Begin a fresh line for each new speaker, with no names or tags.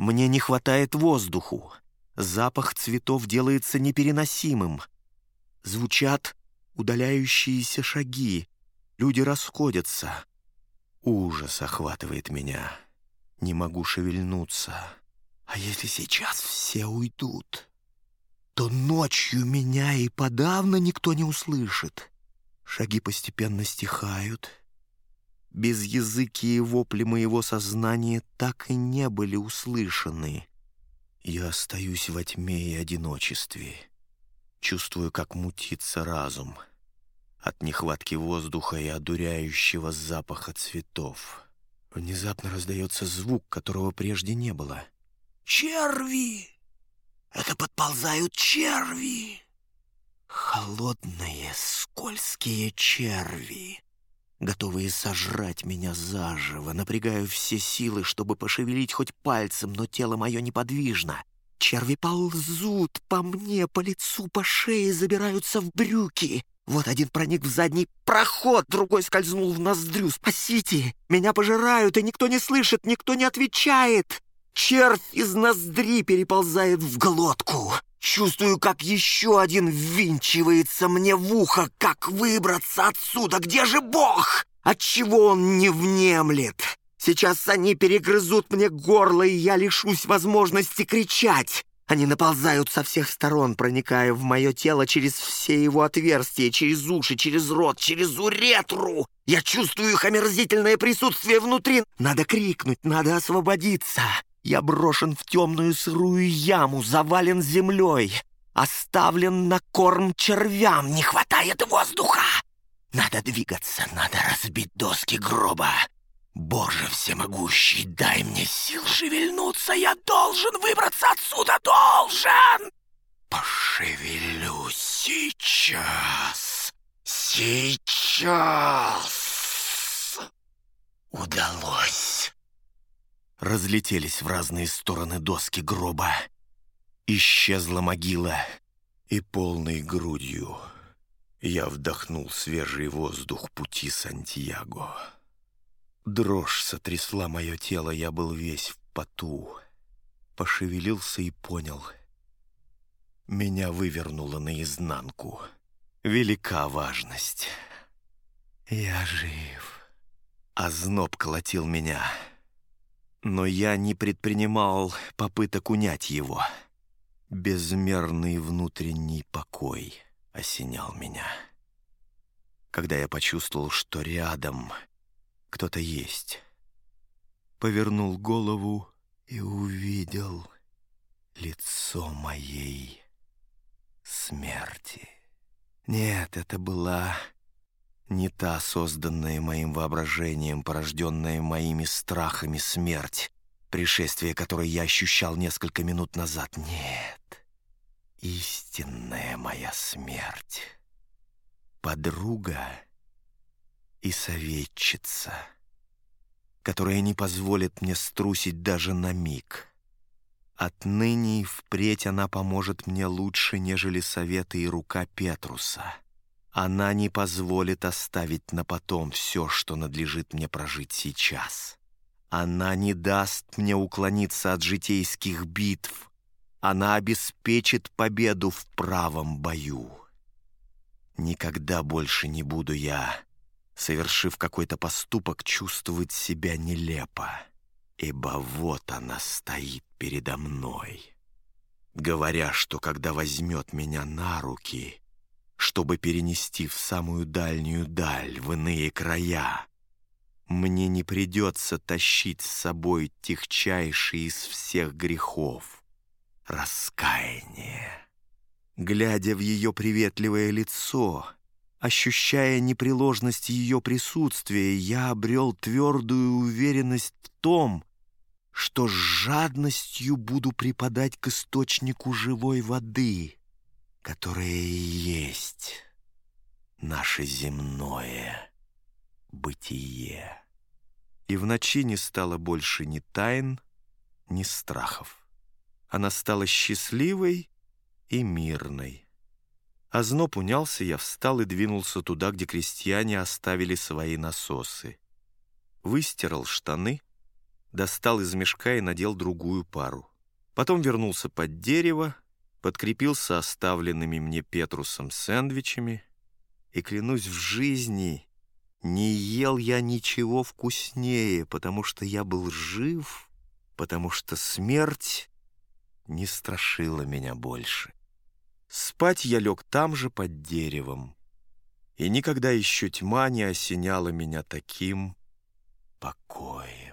Мне не хватает воздуху. Запах цветов делается непереносимым. Звучат удаляющиеся шаги. Люди расходятся. Ужас охватывает меня. Не могу шевельнуться. А если сейчас все уйдут, то ночью меня и подавно никто не услышит. Шаги постепенно стихают. Безязыкие вопли моего сознания так и не были услышаны. Я остаюсь во тьме и одиночестве. Чувствую, как мутится разум от нехватки воздуха и одуряющего запаха цветов. Внезапно раздается звук, которого прежде не было. «Черви! Это подползают черви! Холодные, скользкие черви, готовые сожрать меня заживо. Напрягаю все силы, чтобы пошевелить хоть пальцем, но тело мое неподвижно. Черви ползут по мне, по лицу, по шее, забираются в брюки. Вот один проник в задний проход, другой скользнул в ноздрю. Спасите! Меня пожирают, и никто не слышит, никто не отвечает. Червь из ноздри переползает в глотку. Чувствую, как еще один ввинчивается мне в ухо. Как выбраться отсюда? Где же Бог? Отчего он не внемлет? Сейчас они перегрызут мне горло, и я лишусь возможности кричать. Они наползают со всех сторон, проникая в мое тело через все его отверстия, через уши, через рот, через уретру. Я чувствую их омерзительное присутствие внутри. Надо крикнуть, надо освободиться. Я брошен в темную сырую яму, завален землей, оставлен на корм червям. Не хватает воздуха. Надо двигаться, надо разбить доски гроба. Боже всемогущий, дай мне сил шевельнуться. Я должен выбраться отсюда, должен! Пошевелюсь сейчас. Сейчас. Удалось. Разлетелись в разные стороны доски гроба. Исчезла могила, и полной грудью я вдохнул свежий воздух пути Сантьяго. Дрожь сотрясла мое тело, я был весь в поту. Пошевелился и понял. Меня вывернуло наизнанку. Велика важность. Я жив. Озноб колотил меня. Но я не предпринимал попыток унять его. Безмерный внутренний покой осенял меня. Когда я почувствовал, что рядом кто-то есть, повернул голову и увидел лицо моей смерти. Нет, это была не та созданная моим воображением, порожденная моими страхами смерть, пришествие которой я ощущал несколько минут назад. Нет, истинная моя смерть. Подруга и советчица, которая не позволит мне струсить даже на миг. Отныне и впредь она поможет мне лучше, нежели советы и рука Петруса. Она не позволит оставить на потом все, что надлежит мне прожить сейчас. Она не даст мне уклониться от житейских битв. Она обеспечит победу в правом бою. Никогда больше не буду я, совершив какой-то поступок, чувствовать себя нелепо, ибо вот она стоит передо мной, говоря, что когда возьмет меня на руки, чтобы перенести в самую дальнюю даль, в иные края, мне не придется тащить с собой тягчайший из всех грехов — раскаяние. Глядя в ее приветливое лицо, ощущая непреложность ее присутствия, я обрел твердую уверенность в том, что с жадностью буду припадать к источнику живой воды, которая и есть наше земное бытие. И в ночи не стало больше ни тайн, ни страхов. Она стала счастливой и мирной. Озноб унялся, я встал и двинулся туда, где крестьяне оставили свои насосы. Выстирал штаны, достал из мешка и надел другую пару. Потом вернулся под дерево, подкрепился оставленными мне Петрусом сэндвичами, и, клянусь в жизни, не ел я ничего вкуснее, потому что я был жив, потому что смерть не страшила меня больше. Спать я лег там же под деревом, и никогда еще тьма не осеняла меня таким покоем.